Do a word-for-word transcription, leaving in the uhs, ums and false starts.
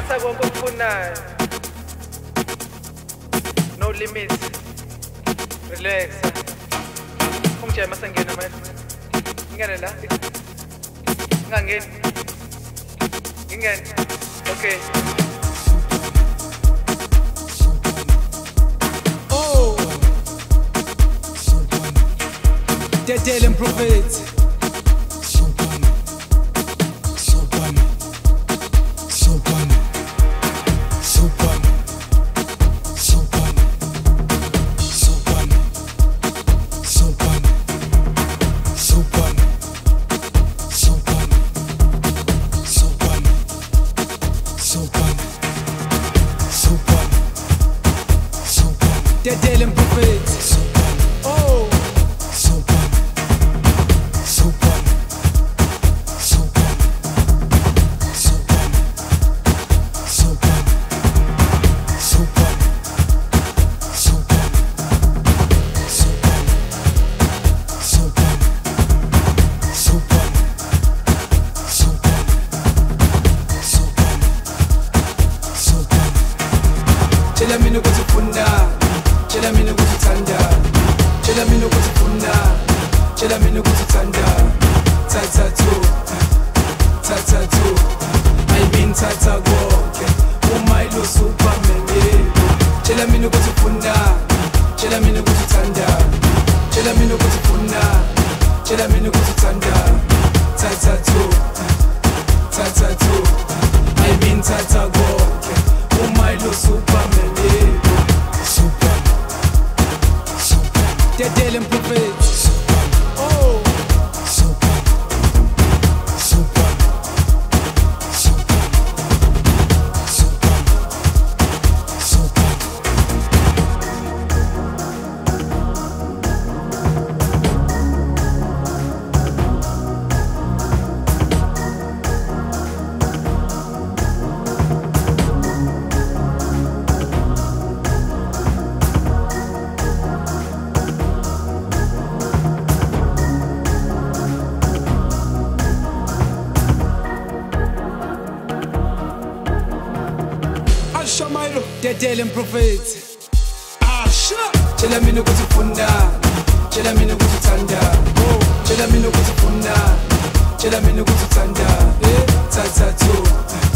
Thatha konke okufunayo. No limits. Relax. Ungijama sengena manje. Ngene la. Ngangeni. Ngingene. Okay. Oh. Dedele and Prophet. Dedele and Prophet. Oh. Tell me no go to Punda. Tell me no go to Tanda. Tell me no go to Punda. Tell me no go to Tanda. Tata two, Tata two. I mean Tata go. Oh my lo Superman. Tell me no go to Punda. Tell me no go to Tanda. Tell me no go to Punda. Tell me no go to Tanda. Tata two, Tata two. I mean Tata go. Oh my lo Superman. Super, super. Dedele and Prophet. Oh. Super, super, super, super, super. Shamairo, Dedele and Prophet. Ah, shut. Tell me no go to Punda. Tell me no go to Tanda. Oh, tell me no go to Punda. Tell me no go to Tanda. Eh, Tata two.